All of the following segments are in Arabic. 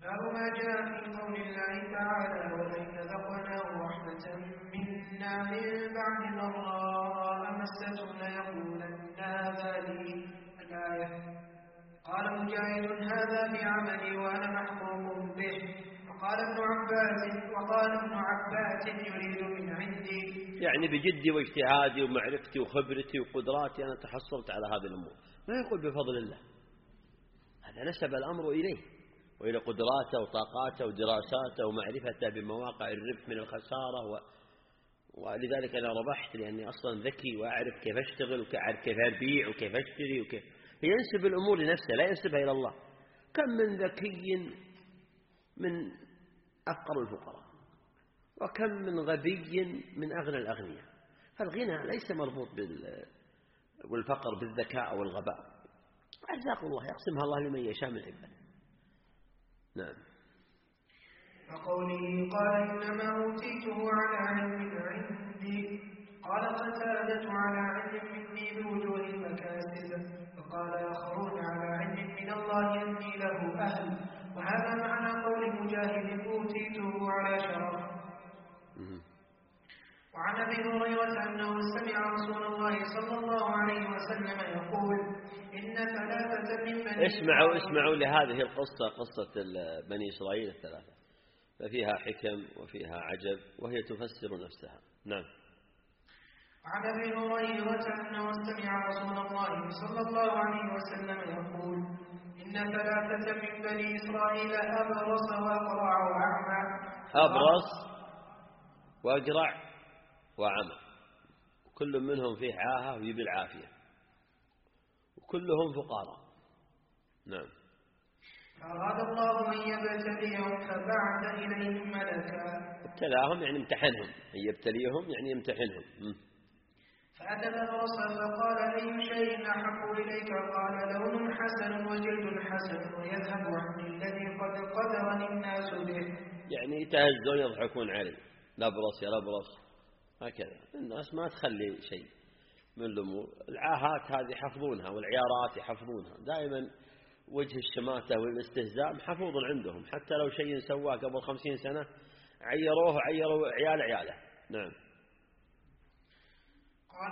باب ما جاء في قول الله تعالى ولئن ذقناه رحمة منا من بعد ضراء مسته ليقولن هذا لي الآية. قال مجاهد هذا بعملي وأنا محكوم به. وقال ابن عباس يريد من عندي، يعني بجدي واجتهادي ومعرفتي وخبرتي وقدراتي أنا تحصلت على هذه الأمور، ما يقول بفضل الله. هذا نسب الأمر إليه وإلى قدراته وطاقاته ودراساته ومعرفته بمواقع الربح من الخسارة ولذلك أنا ربحت لأني أصلا ذكي وأعرف كيف أشتغل وأعرف كيف أبيع وكيف أشتري وكيف. ينسب الأمور لنفسه لا ينسبها إلى الله. كم من ذكي من أفقر الفقراء وكم من غبي من أغنى الأغنياء. فالغنى ليس مربوط بالفقر بالذكاء أو الغباء. أرزاق الله يقسمها الله لمن يشاء من عباده. نعم. وقوله قال إنما أوتيته على علم عندي. قال قتادة على علم مني بوجوه المكاسب. وقال آخرون على علم من الله أني له أهل. وهذا معنى قول مجاهد أوتيته على شرف. وعن أبي هريرة أنه سمع رسول الله صلى الله عليه وسلم يقول إن ثلاثة من بني اسمعوا لهذه القصة، قصة بني إسرائيل الثلاثة، ففيها حكم وفيها عجب وهي تفسر نفسها. نعم. وعن أبي هريرة أنه سمع رسول الله صلى الله عليه وسلم يقول إن ثلاثة من بني إسرائيل أبرص وأقرع وأعمى. أبرص وأقرع وعمى، كل منهم فيه عاهة ويبي العافية وكلهم فقراء. نعم. فأراد الله أن يبتليهم فبعث إليهم ملكا. ابتلاهم يعني امتحنهم، أن يبتليهم يعني يمتحنهم. فأتى الأبرص فقال أي شيء أحب إليك؟ قال لون حسن وجلد حسن ويذهب عني الذي قد قدرني الناس به. يعني يتهزون يضحكون علي، الأبرص يا الأبرص هكذا. الناس ما تخلي شيء من الأمور. العاهات هذه يحفظونها والعيارات يحفظونها دائما. وجه الشماتة والاستهزاء محفوظ عندهم، حتى لو شيء سواه قبل 50 سنة عيروه عيال عياله. نعم. قال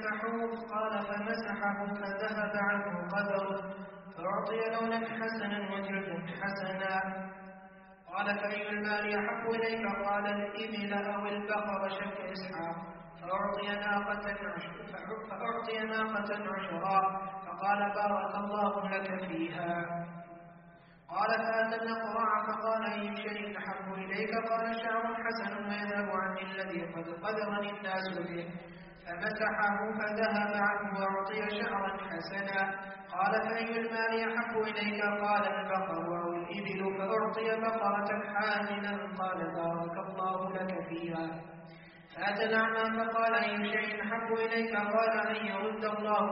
فمسحه فذهب عنه قدره فأعطي لونا حسنا وجلد حسنا. قال فأي المال يحب إليك؟ قال الإبل أو البقر شك إسحاق. فأعطي ناقة عشرا. فقال بارك الله لك فيها. قال فأتى الأقرع فقال أي شيء أحب إليك؟ قال شعر حسن ويذهب عني الذي قد قدرني الناس به. فمسحه فذهب عنه وأعطي شعرا حسنا. قال فأي المال يحب إليك؟ قال البقر أو الإبل. فأعطي بقرة حاملا. قال بارك الله لك فيها. فأتى الأعمى فقال أي شيء أحب إليك؟ قال أن يرد الله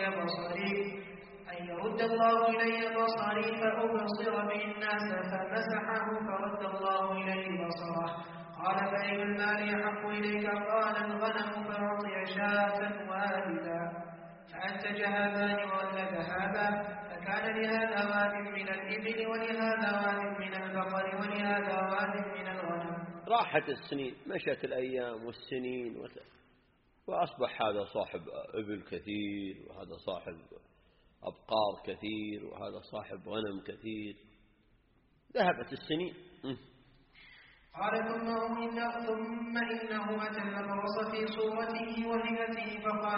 إلي بصري فأبصر به الناس. فمسحه فرد الله إليه بصره. قال فأي المال يحب إليك؟ قال الغنم. فأعطي شاة والدا. فأنتج هذان وولد هذا. فكان لهذا واد من الإبل ولهذا واد من البقر ولهذا واد من الغنم. راحت السنين، مشت الأيام والسنين وأصبح هذا صاحب إبل كثير وهذا صاحب أبقار كثير وهذا صاحب غنم كثير. ذهبت السنين. قال ثم إنه أتى الأبرص في صورته وهيئته فقال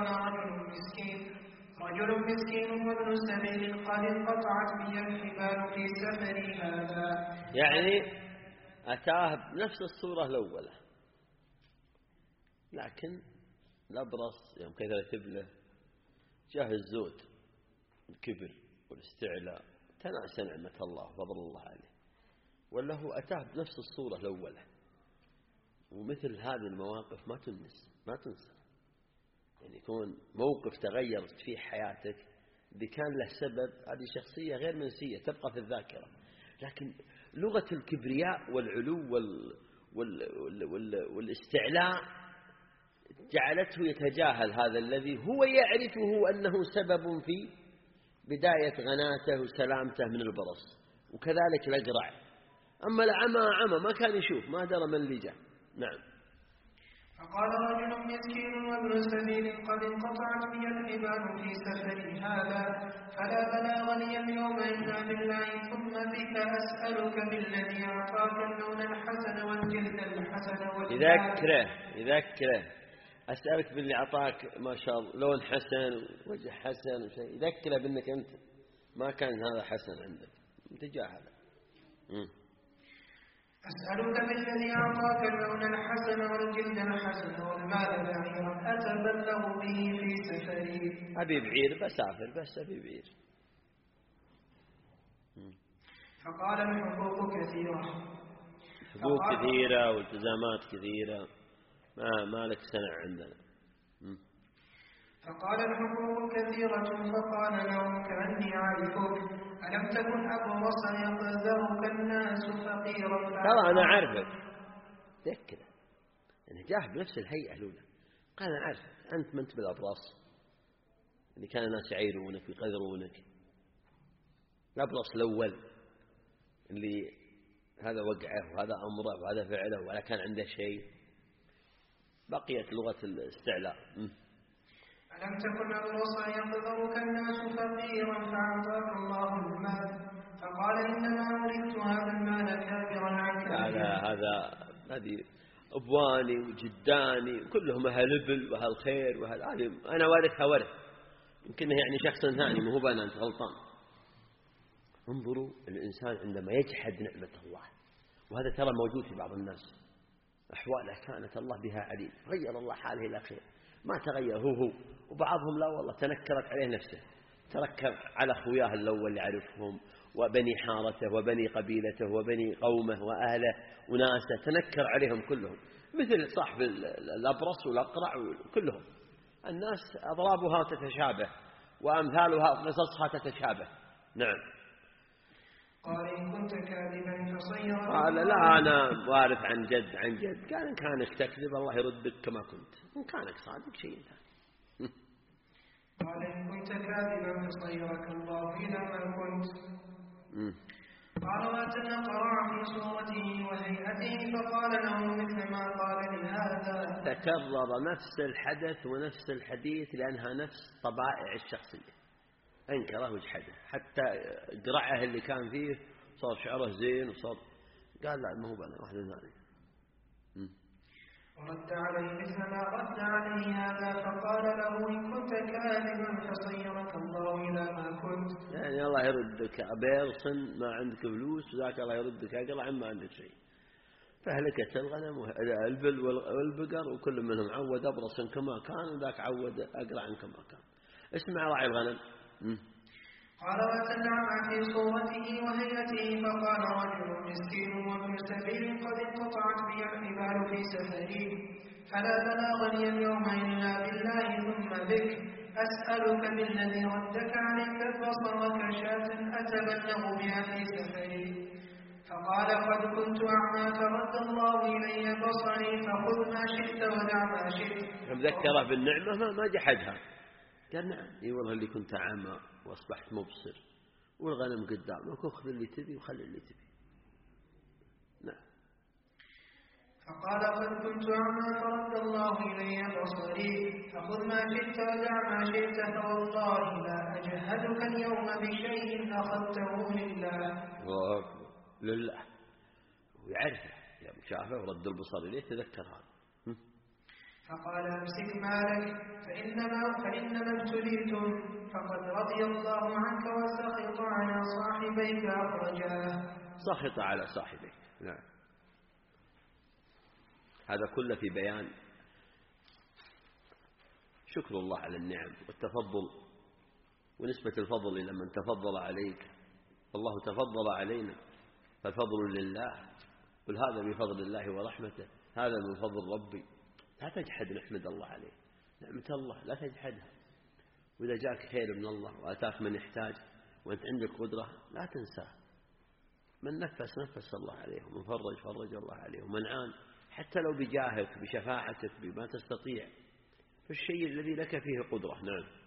رجل مسكين وابن السبيل قد انقطعت بي الحبال في سفري هذا. يعني أتاه بنفس الصورة الأولى، لكن الأبرص يوم كثرت له جاه الزود الكبر والاستعلاء تناسى نعمة الله وفضل الله عليه، ولا هو أتاه بنفس الصورة الأولى. ومثل هذه المواقف ما تنسى. يعني يكون موقف تغيرت فيه حياتك بكان له سبب، هذه شخصية غير منسية تبقى في الذاكرة. لكن لغة الكبرياء والعلو والاستعلاء جعلته يتجاهل هذا الذي هو يعرفه أنه سبب في بداية غناته وسلامته من البرص. وكذلك الأقرع أما العمى ما كان يشوف، ما درى من اللي جاء. نعم. فقال رجل مسكين وابن سبيل قد انقطعت بي الحبال في سفري هذا، فلا بلاغ لي اليوم إلا بالله، ثم بك أسألك بالذي أعطاك اللون الحسن والجلد الحسن يذكره أسألك باللي أعطاك ما شاء الله لون حسن وجه حسن وشيء، يذكره بأنك أنت ما كان هذا حسن عندك، تجاهل. أسألك بالذي أعطاك اللون الحسن والجلد الحسن والمال بعيرا أتبلغ به في سفري. أبي بعير بسافر، بس أبي بعير. فقال الحقوق كثيرة، حقوق كثيرة والتزامات كثيرة، ما لك سنة عندنا. فقال الحقوق كثيرة. فقال لهم كأني عارفك، ألم تكن أبرص يقذرك الناس فقيرا؟ ترى أنا عارفك، ذكره يعني جاه بنفس الهيئة الأولى، قال أنا عارفك، أنت ما أنت بالأبرص اللي كان الناس يعيرونك ويقذرونك. الأبرص الأول اللي هذا وقعه وهذا أمره وهذا فعله ولا كان عنده شيء، بقيت لغة الاستعلاء. ألم تكن أبرص يقذرك الناس فقيرا فأعطاك الله المال؟ فقال إنما أريد هذا المال كابرا عنك. هذه أبواني وجداني كلهم أهل إبل وأهل خير وأهل أنا وارثها ورث، يمكن يعني شخص ثاني مو هو أنت غلطان. انظروا الإنسان عندما يجحد نعمة الله، وهذا ترى موجود في بعض الناس، أحواله كانت الله بها عليم، غير الله حاله إلى خير، ما تغير هو، وبعضهم لا والله تنكرت عليه نفسه، تركب على أخوياه الأول اللي يعرفهم وبني حارته وبني قبيلته وبني قومه وأهله وناسه، تنكر عليهم كلهم، مثل صاحب الأبرص والأقرع كلهم. الناس أضرابها تتشابه وأمثالها قصصها تتشابه. نعم. قال إن كنت كاذبا فصير. قال لا أنا وارث عن جد قال إن كانك تكذب الله يردك كما كنت، إن كانك صادق شيء ثاني. قال إن كنت كاذبا فصيرك الله إلى ما كنت. قال وتنقرع في صورته وهيئته فقال له مثل ما قال لهذا. تكرر نفس الحدث ونفس الحديث لأنها نفس طبائع الشخصية، أنكره وجحده، حتى قرعه اللي كان فيه صار شعره زين وصار قال لا ما هو بنا واحد ثاني. ورد عليه مثل ما رد عليه هذا فقال له إن كنت كاذبا فصيرك الله إلى ما كنت. يعني الله يردك أبيرص ما عندك فلوس، وذاك الله يردك أقرع ما عندك شيء. فهلكت الغنم والإبل والبقر وكل منهم عود أبرص كما كان، وذاك عود أقرع كما كان. اسمع راعي الغنم. قال وتنعم في صورته وهيئته فقال رجل مسكين وابن سبيل قد انقطعت بي الحبال في سفري، فلا بلاغ لي اليوم إلا بالله ثم بك أسألك بالذي ردك عليك البصر وكشاة أتبلغ بها في سفري. فقال قد كنت أعمى فرد الله إلي بصري فخذ ما شئت ودع ما شئت. ذكره بالنعمة ما جحدها، قال نعم اي والله اللي كنت أعمى وأصبحت مبصر، والغنم قدامك وخذ اللي تبي وخلي اللي تبي. نعم. فقال قد كنت أعمى فرد الله إلي بصري فخذ ما شئت ودع ما شئت، فوالله لا أجهدك اليوم بشيء أخذته لله ويعرفه يا مشافه ورد البصر إليه، تذكر هذا. فقال امسك مالك فإنما ابتليتم، فقد رضي الله عنك وسخط على صاحبيك أخرجاه. سخط على صاحبيك. نعم. هذا كله في بيان شكر الله على النعم والتفضل ونسبة الفضل إلى من تفضل عليك. الله تفضل علينا فالفضل لله، قل هذا من فضل الله ورحمته، هذا من فضل ربي. لا تجحد نحمد الله عليه، نعمة الله لا تجحدها. وإذا جاءك خير من الله وأتاك من يحتاج وأنت عندك قدرة لا تنساه. من نفس الله عليه، ومن فرج الله عليه، ومن عان حتى لو بجاهك بشفاعتك بما تستطيع، فالشيء الذي لك فيه قدرة. نعم.